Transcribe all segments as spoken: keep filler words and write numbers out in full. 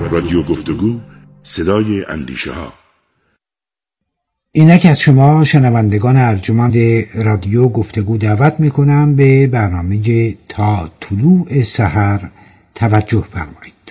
رادیو گفتگو، صدای اندیشه ها. اینک از شما شنوندگان ارجمند رادیو گفتگو دعوت میکنم به برنامه تا طلوع سحر توجه فرمایید.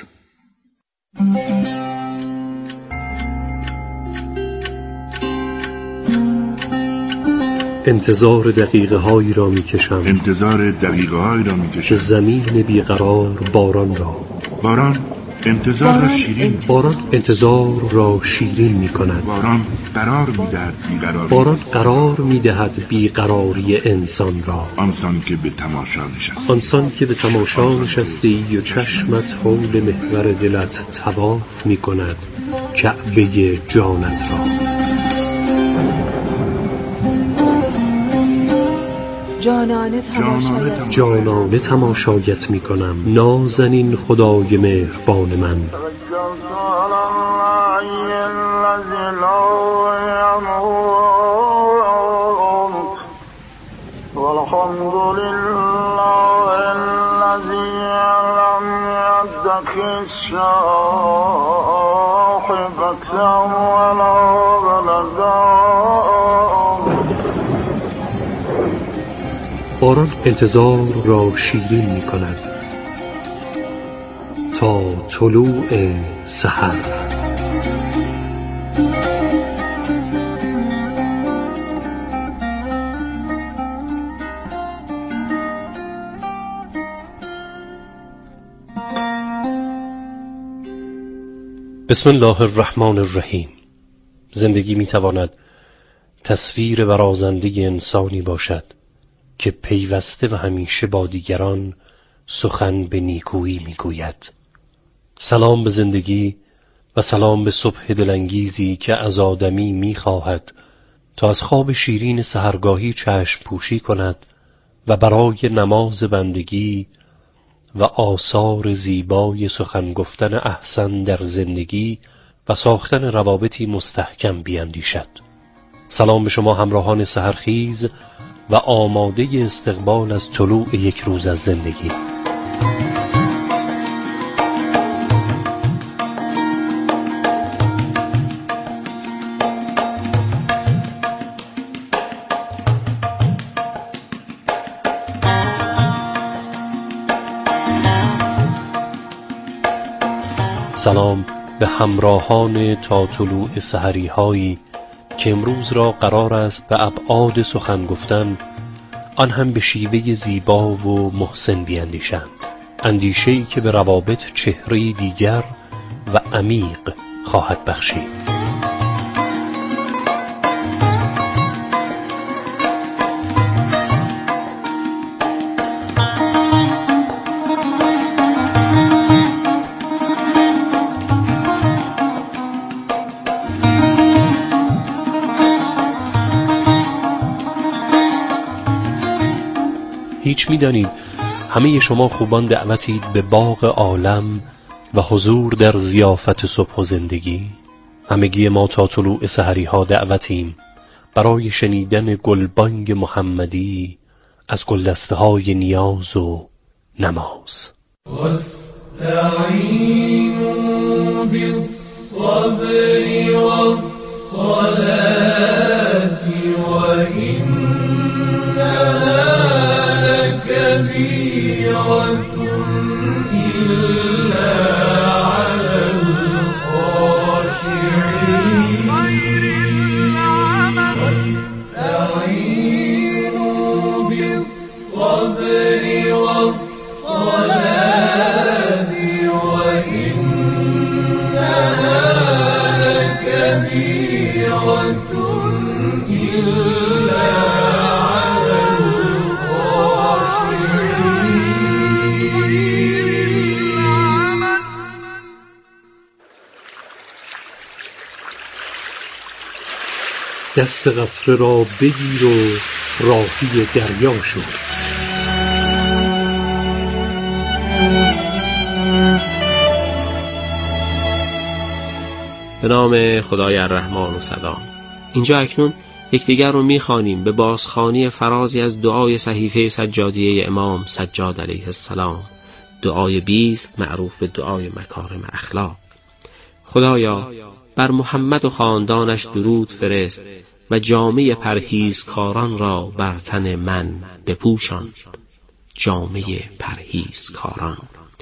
انتظار دقیقه هایی را می کشم انتظار دقیقه هایی را می کشم به زمین بیقرار باران را. باران انتظار را شیرین باران انتظار را شیرین می کند. باران قرار می دهد بیقراری باران قرار می دهد بیقراری انسان را. آنسان که به تماشا نشستی آنسان که به تماشا نشستی و چشمت حول محور دلت طواف می کند کعبه جانت را. جانانه تماشایت جانانه تماشایت می کنم نازنین خدای مهربان من. باران انتظار را شیرین می کند تا طلوع سحر. بسم الله الرحمن الرحیم. زندگی می تواند تصویر برازنده انسانی باشد که پیوسته و همیشه با دیگران سخن به نیکویی میگوید. سلام به زندگی و سلام به صبح دلانگیزی که از آدمی میخواهد تا از خواب شیرین سحرگاهی چشم پوشی کند و برای نماز بندگی و آثار زیبای سخن گفتن احسن در زندگی و ساختن روابطی مستحکم بیندیشد. سلام به شما همراهان سحرخیز و آماده استقبال از طلوع یک روز از زندگی. سلام به همراهان تا طلوع سحری هایی که امروز را قرار است به ابعاد سخن گفتن، آن هم به شیوه زیبا و محسن بیندیشند. اندیشه‌ای که به روابط چهره‌ای دیگر و عمیق خواهد بخشید. هیچ می‌دانید همه شما خوبان دعوتید به باغ عالم و حضور در ضیافت صبح و زندگی. همگی ما تا طلوع سحری ها دعوتیم برای شنیدن گلبانگ محمدی از گلدسته های نیاز و نماز. واستعینوا بالصبر والصلاة وإنها كبيرة إلا على الخاشعين. واستعينوا بالصبر والصلاة وإنها لكبيرة إلا دست قطره را بگیر و راهی دریا شو. به نام خدای الرحمن و سلام. اینجا اکنون یکدیگر رو میخوانیم به بازخوانی فرازی از دعای صحیفه سجادیه امام سجاد علیه السلام، دعای بیست معروف به دعای مکارم اخلاق. خدایا بر محمد و خاندانش درود فرست و جامه پرهیزکاران را بر تن من بپوشان. جامه پرهیزکاران.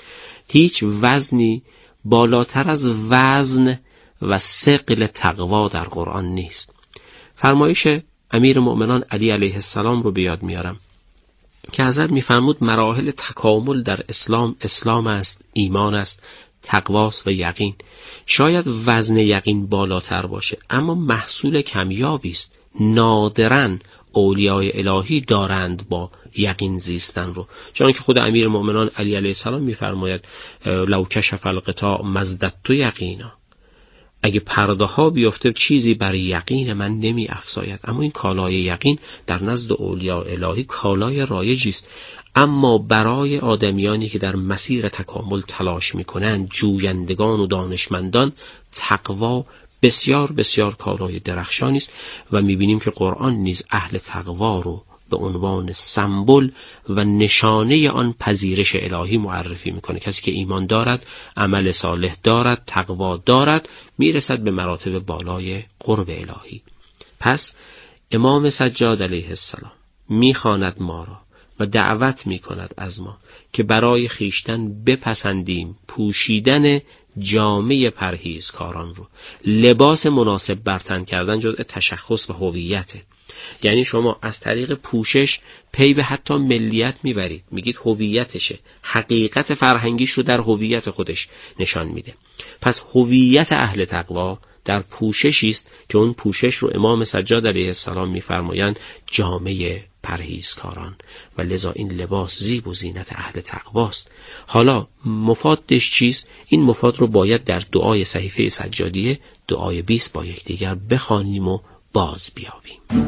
هیچ وزنی بالاتر از وزن و ثقل تقوا در قرآن نیست. فرمایش امیر مؤمنان علی علیه السلام رو به یاد میارم که حضرت میفرمود مراحل تکامل در اسلام اسلام است، ایمان است، تقواست و یقین. شاید وزن یقین بالاتر باشه اما محصول کمیابی است. نادراً اولیای الهی دارند با یقین زیستن رو، چون که خود امیر مؤمنان علی علیه السلام میفرماید لو کشف الغطاء مزددت یقینا، اگه پرده ها بیفته چیزی بر یقین من نمی افزاید. اما این کالای یقین در نزد اولیاء الهی کالای رایجی است، اما برای آدمیانی که در مسیر تکامل تلاش میکنند، جویندگان و دانشمندان، تقوا بسیار بسیار کالای درخشانی است و میبینیم که قرآن نیز اهل تقوا رو به عنوان سمبل و نشانه آن پذیرش الهی معرفی میکنه. کسی که ایمان دارد، عمل صالح دارد، تقوا دارد، میرسد به مراتب بالای قرب الهی. پس امام سجاد علیه السلام میخواند ما را و دعوت میکند از ما که برای خیشتن بپسندیم پوشیدن جامه پرهیزکاران رو. لباس مناسب بر تن کردن جزء تشخص و هویته. یعنی شما از طریق پوشش پی به حتی ملیت میبرید، میگید هویتشه، حقیقت فرهنگیش رو در هویت خودش نشان میده. پس هویت اهل تقوا در پوششی است که اون پوشش رو امام سجاد علیه السلام میفرمایند جامه پرهیزکاران و لذا این لباس زیب و زینت اهل تقواست. حالا مفادش چیست؟ این مفاد رو باید در دعای صحیفه سجادیه دعای بیست با یکدیگر بخوانیم و باز بیابیم.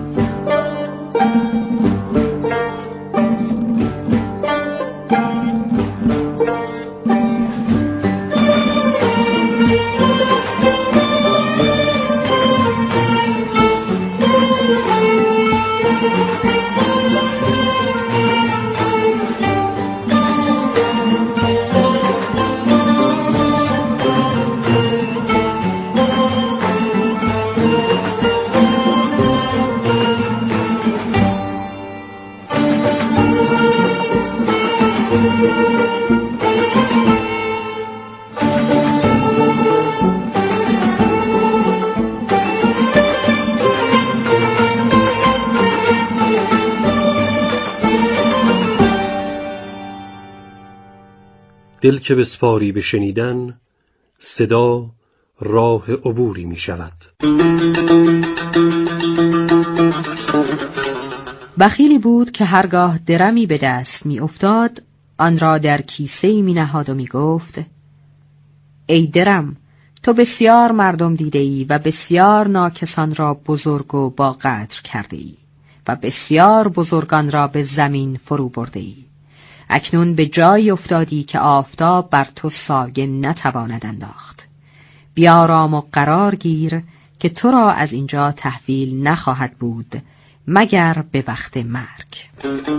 دل که بسپاری به شنیدن، صدا راه عبوری می شود. بخیلی بود که هرگاه درمی به دست می افتاد آن را در کیسه‌ای می نهاد و می گفت ای درم، تو بسیار مردم دیده ای و بسیار ناکسان را بزرگ و با قدر کرده ای و بسیار بزرگان را به زمین فرو برده ای. اکنون به جایی افتادی که آفتاب بر تو سایه نتواند انداخت. بیارام و قرار گیر که تو را از اینجا تحویل نخواهد بود مگر به وقت مرگ.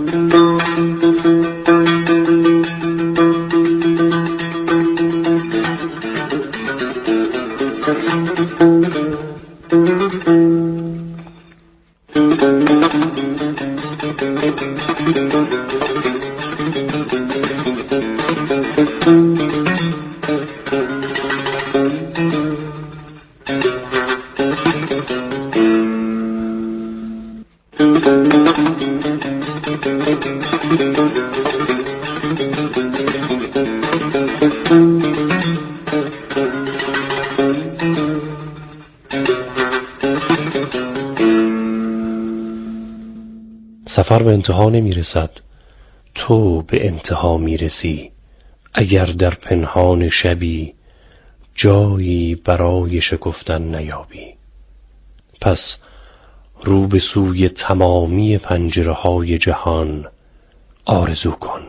سفر به انتها نمی رسد، تو به انتها می رسی. اگر در پنهان شبی جایی برای شکفتن نیابی، پس رو به سوی تمامی پنجره های جهان آرزو کن.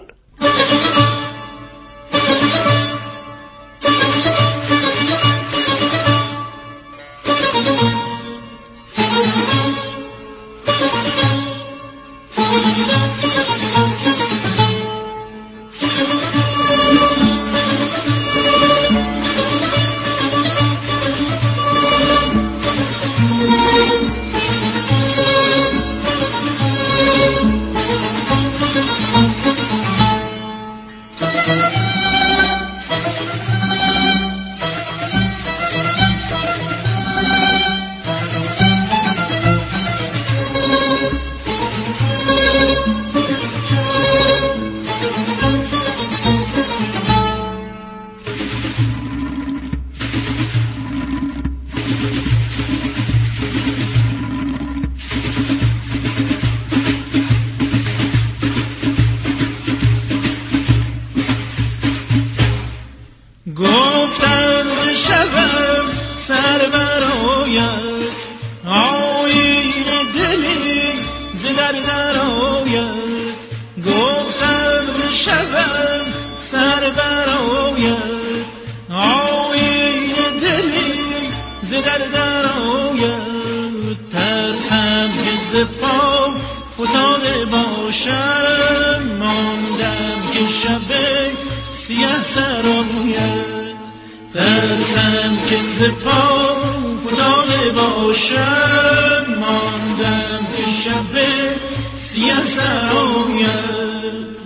گفتم ز شبم سر برآید، آیین دلی ز در درآید. گفتم ز شبم سر برآید، آیین دلی ز در درآید. ترسم که ز پا فتاده باشم، ماندم که شب سیه سر آید. ترسم که ز پا فتاده باشم، ماندم که شب سیه سر آید.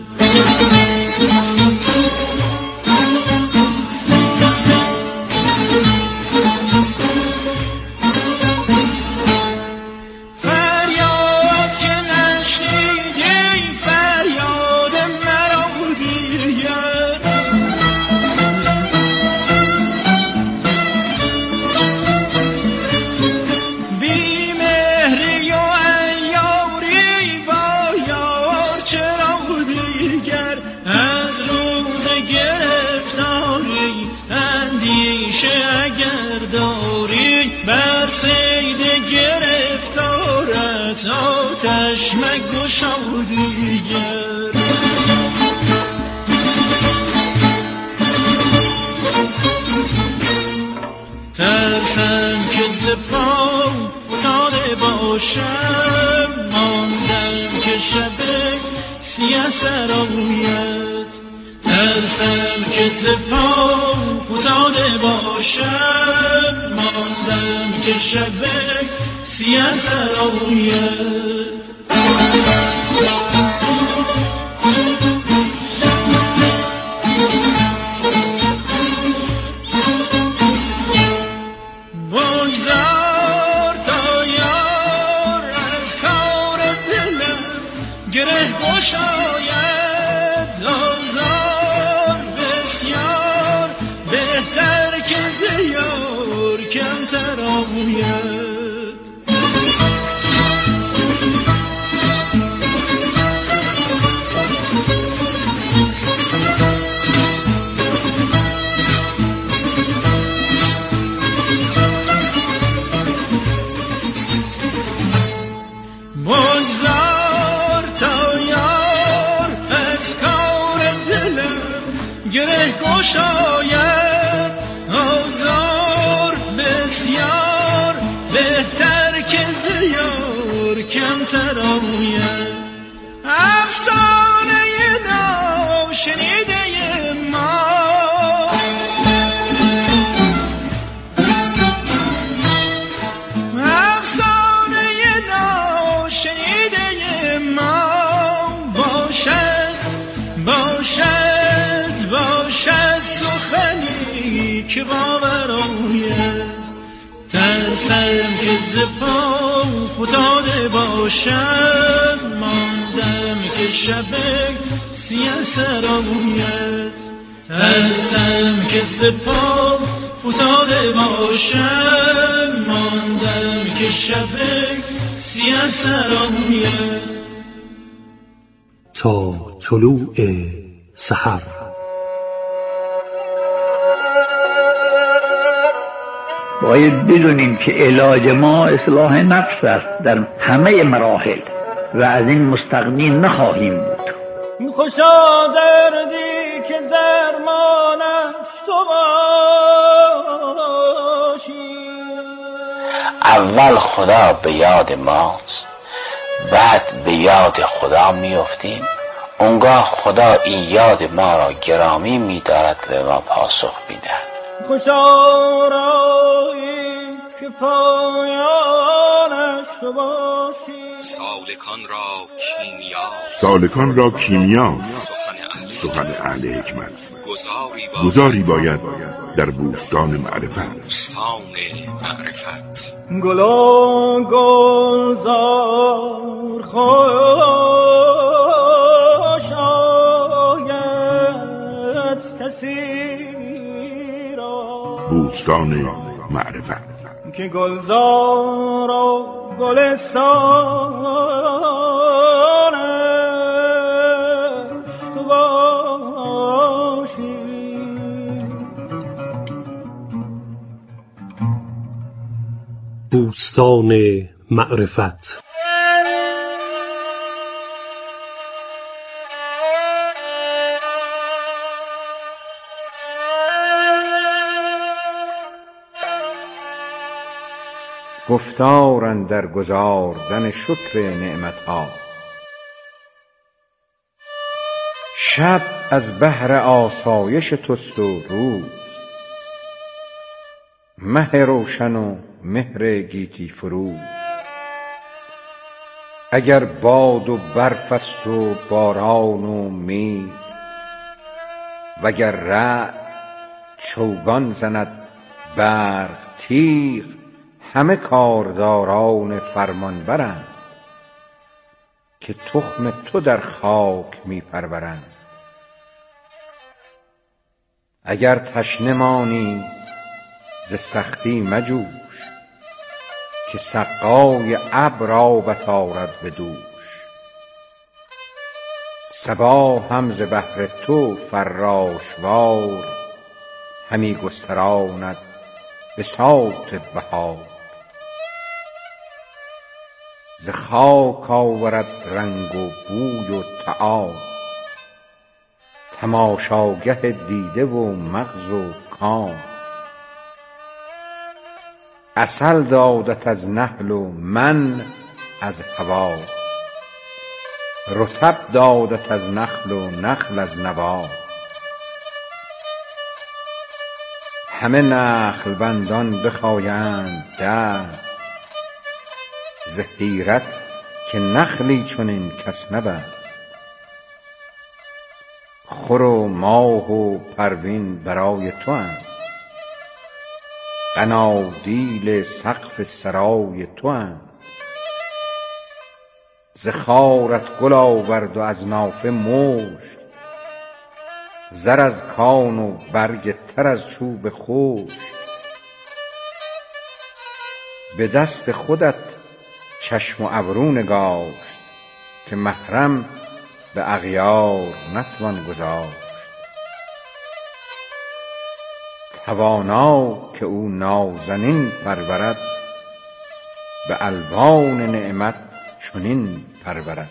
آتش مگشا دیگر. ترسم که ز پا فتاده باشم، ماندم که شب سیه سر آید. ترسم که ز پا فتاده باشم، ماندم که شب سیه سر آید. بگذار تا یار از کار دلم گره گشاید. آزار بسیار بهتر که ز یار کمتر آید. بگذار تا یار از کار دلم گره گشاید. آزار بسیار بهتر که ز یار کمتر آید. افسانه ناشنیده ما که باور آید. ترسم که ز پا فتاده باشم، ماندم که شب سیه سر آید. ترسم که ز پا فتاده باشم، ماندم که شب سیه سر آید. تا طلوع سحر. باید بدونیم که علاج ما اصلاح نفس است در همه مراحل و از این مستغنی نخواهیم بود. خوشا دردی که درمانش تو باشی. اول خدا به یاد ماست، بعد به یاد خدا میافتیم. اونگاه خدا این یاد ما را گرامی می‌دارد و ما پاسخ می‌دهد. خوشا رایی که پایانش تو باشی. سالکان را کیمیا سالکان را کیمیاست سخن اهل حکمت. گذاری باید در بوستان معرفت. بوستان معرفت. گلا گلزار خوش آید کسی بوستان معرفت که گلزار و گلستانش تو باشی. بوستان معرفت. گفتار اندر گزاردن شکر نعمتها. شب از بهر آسایش توست و روز، مه روشن و مهر گیتی فروز. اگر باد و برف است و باران و میغ، وگر رعد چوگان زند برق تیغ، همه کارداران فرمانبرند که تخم تو در خاک می پرورند. اگر تشنه مانی ز سختی مجوش، که سقای ابر آبت آرد به دوش. صبا هم ز بهر تو فراشوار، همی گستراند بساط بهار. ز خاک آورد رنگ و بوی و طعام، تماشاگه دیده و مغز و کام. عسل دادت از نحل و من از هوا، رطب دادت از نخل و نخل از نوا. همه نخل بندان بخایند دست، ز حیرت که نخلی چنین کس نبست. خور و ماه و پروین برای تواند، قنادیل سقف سرای تواند. ز خارت گل آورد و از نافه مشک، زر از کان و برگ تر از چوب خشک. به دست خودت چشم و ابرو نگاشت، که محرم به اغیار نتوان گذاشت. توانا که او نازنین پرورد، به الوان نعمت چنین پرورد.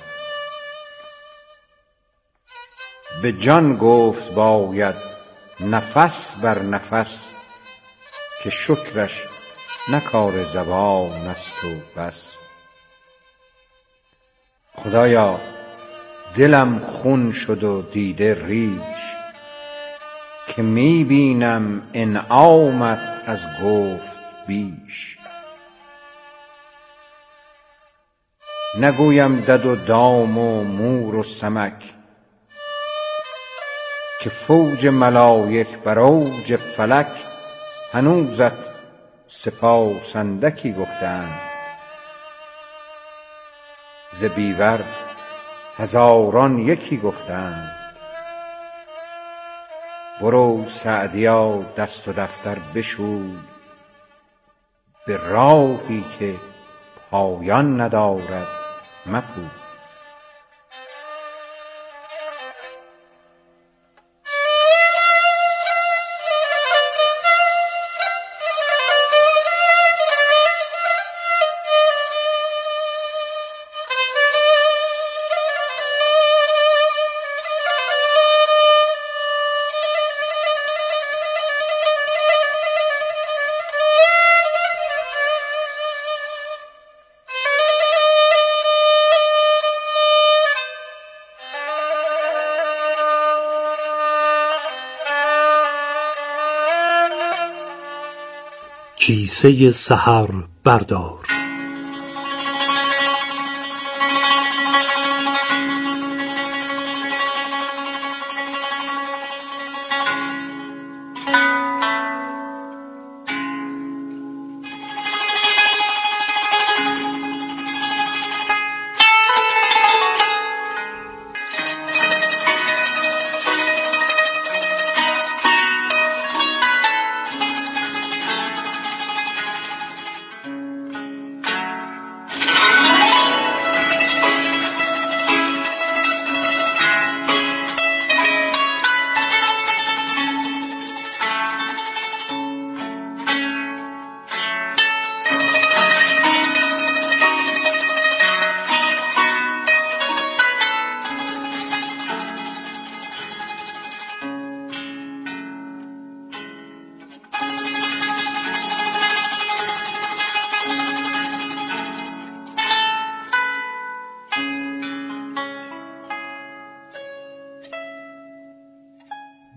به جان گفت باید نفس بر نفس، که شکرش نه کار زبان است و بس. خدایا دلم خون شد و دیده ریش، که می بینم انعامت از گفت بیش. نگویم دد و دام و مور و سمک، که فوج ملایک بر اوج فلک. هنوزت سپاس اندکی گفتند، ز بیور هزاران یکی گفتند. برو سعدیا دست و دفتر بشوی، به راهی که پایان ندارد مپوی. کیسه سحر بردار.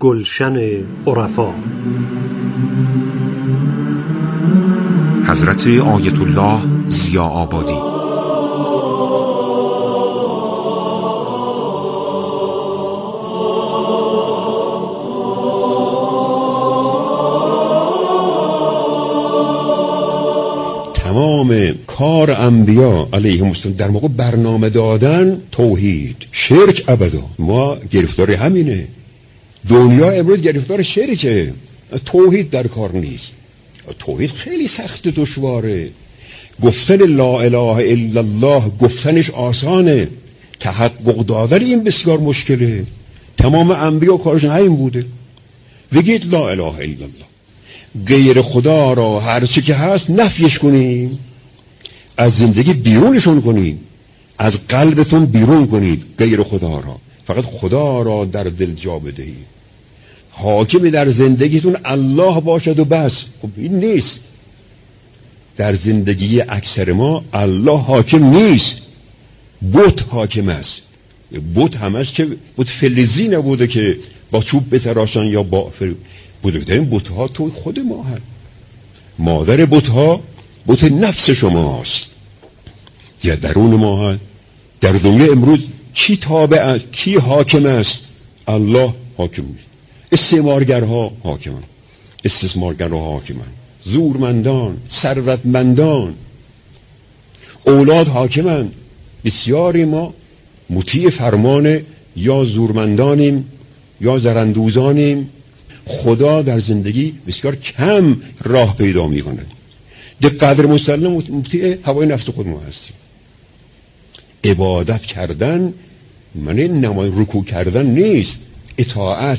گلشن عرفا. حضرت آیت الله ضیا آبادی. تمام کار انبیا علیهم السلام در موقع برنامه دادن توحید، شرک ابدا. ما گرفتار همینه. دنیا امروز گرفتار شرکه، توحید در کار نیست. توحید خیلی سخت دشواره. گفتن لا اله الا الله گفتنش آسانه، تحقق دادن این بسیار مشکله. تمام انبیا کارشون همین بوده. بگید لا اله الا الله، غیر خدا را هر چی که هست نفیش کنیم، از زندگی بیرونشون کنیم، از قلبتون بیرون کنید غیر خدا را، فقط خدا را در دل جا بدهید. حاکم در زندگیتون الله باشد و بس. خب این نیست. در زندگی اکثر ما الله حاکم نیست، بت حاکم است. بت همش که بت فلزی نبوده که با چوب بتراشن یا با بوده. این بت ها تو خود ما هست. مادر بت ها بت نفس شماست یا درون ما هست. در دنیا امروز کی تابع است، کی حاکم است؟ الله حاکم است. استعمارگرها حاکمان، استثمارگرها حاکمان، زورمندان، ثروتمندان، اولاد حاکمان. بسیاری ما مطیع فرمان یا زورمندانیم یا زرندوزانیم. خدا در زندگی بسیار کم راه پیدا می کند. در قدر مسلم مطیع هوای نفس خود ما هستیم. عبادت کردن معنی نمای رکوع کردن نیست، اطاعت.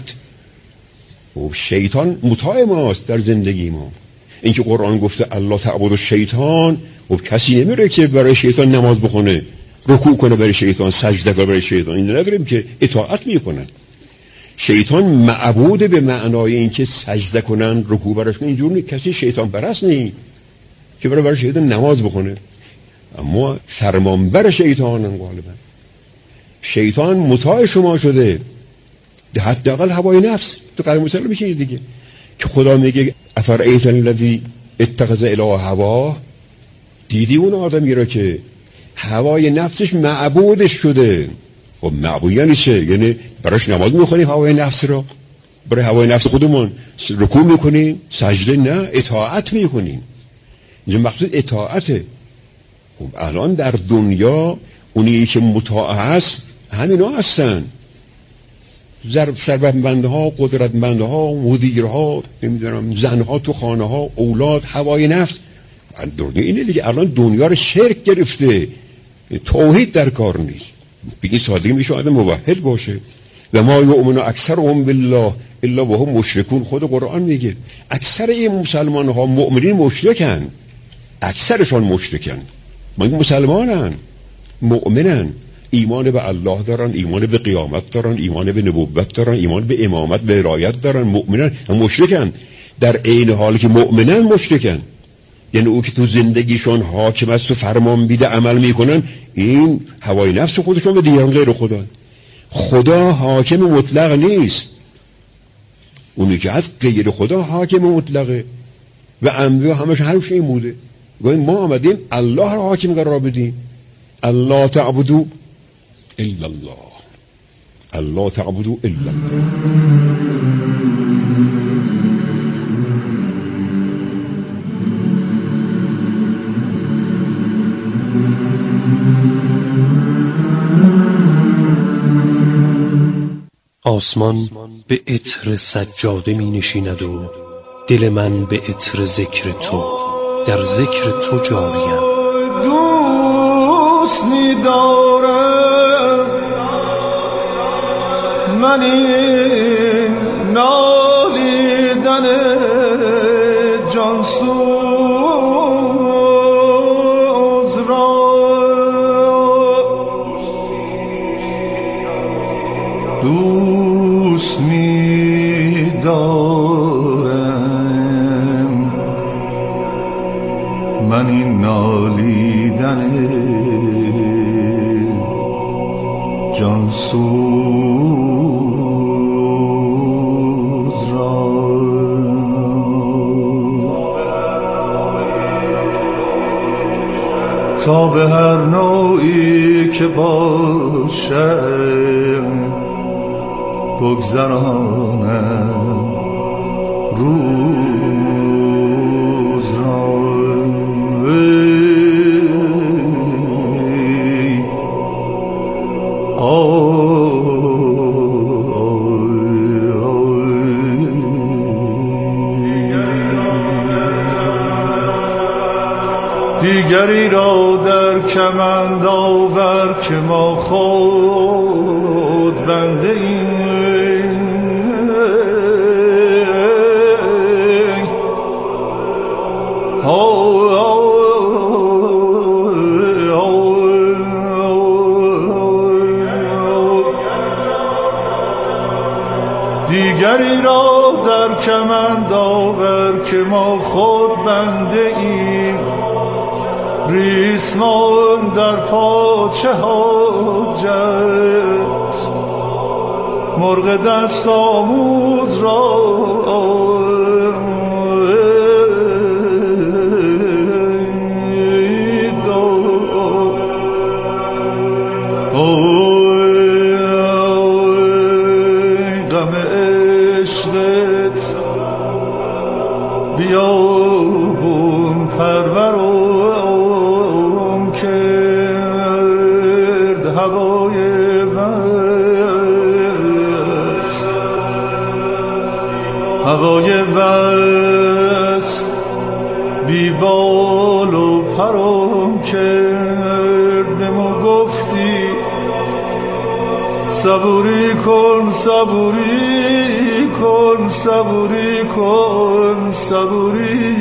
و شیطان مطاع ماست در زندگی ما. اینکه قرآن گفته الله تعبد و شیطان، و کسی نمیره که برای شیطان نماز بخونه، رکوع کنه برای شیطان، سجده کنه برای شیطان. این نداریم که اطاعت میکنن. شیطان معبود به معنای اینکه سجده کنن، رکوع براش کنن. اینجور نیست. کسی شیطان پرست نیست که برای برای شیطان نماز بخونه. اما فرمانبر شیطانن غالبا. شیطان مطاع شما شده، حداقل هوای نفس. تو قرار مسلم میشه دیگه که خدا میگه افرایت الذی اتخذ اله هواه. دیدی اون آدمی را که هوای نفسش معبودش شده. و معبود یعنی چه؟ یعنی براش نماز میخونیم هوای نفس را، برای هوای نفس خودمون رکوع میکنیم، سجده نه، اطاعت میکنیم. اینجا مقصود اطاعته. خب الان در دنیا اونی که مطاع هست همینا هستن، ثروتمندها، قدرتمندها، مدیرها، نمیدونم زنها تو خانه ها، اولاد، هوای نفس. دنیا اینه دیگه. الان دنیا رو شرک گرفته، توحید در کار نیست. بگی سادگی میشه آدم موحد باشه. و ما یؤمن اکثرهم بالله الا وهم مشرکون. خود قرآن میگه اکثر این مسلمان ها مؤمنین مشرکن، اکثرشان مشرکن. ما مسلمانن، مؤمنن، ایمان به الله دارن، ایمان به قیامت دارن، ایمان به نبوت دارن، ایمان به امامت، به ولایت دارن، مؤمنن، هم مشرکن. در عین حالی که مؤمنن مشرکن. یعنی او که تو زندگیشون حاکم است و فرمان بیده عمل میکنن، این هوای نفس خودشون به دیگران غیر خدا. خدا حاکم مطلق نیست. اونی که از غیر خدا حاکم مطلقه. و انبیا همش حرفش این بوده. گویا ما آمدیم الله را حاکم قرار بدیم. الله تعبدوا الا الله، الله تعبدوا الا الله. آسمان به عطر سجاده می نشیند و دل من به عطر ذکر تو، در ذکر تو جاریم. دوست می دارم من این نالیدن جانسوز را، دوست می دارم من این نالیدن جانسوز تا به هر نوعی که باشه بگذرانم روز را. دیگری را در کمند آور که ما خود بنده ایم. دیگری را در کمند آور که ما خود بنده ایم. ریسمان در پاچه حاجت مرغ دست آموز را غم عشقت بیابون پرورم کرد هوای وصل. هوای وصل بی بال و پرم کرد. به ما گفتی صبوری کن صبوری کن صبوری کن صبوری.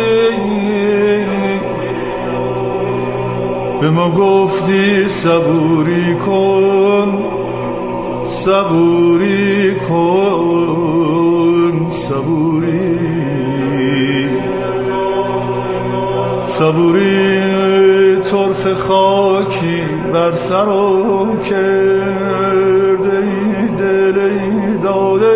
به ما گفتی صبوری کن صبوری کن صبوری. صبوری طرف خاکی بر سرم کرده دل داده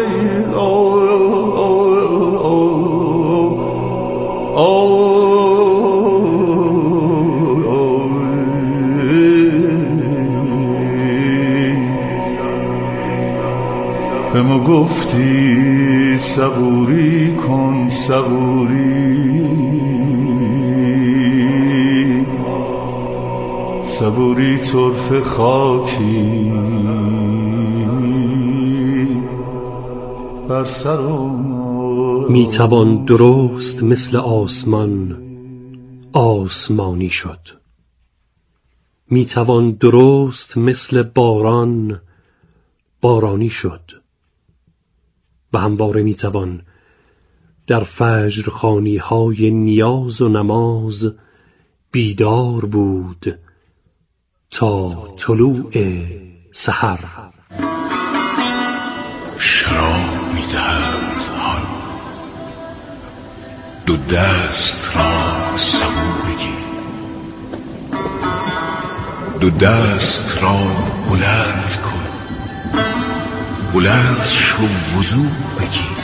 به ما گفتی صبوری کن صبوری. صبوری طرف خاکی بر سرم. میتوان درست مثل آسمان آسمانی شد. میتوان درست مثل باران بارانی شد. و همواره میتوان در فجر خوانی های نیاز و نماز بیدار بود تا طلوع سحر. شراب می‌دهد حال دو دست را سبو بگیر. دو دست را بلند کن بلند شو وضو بگیر.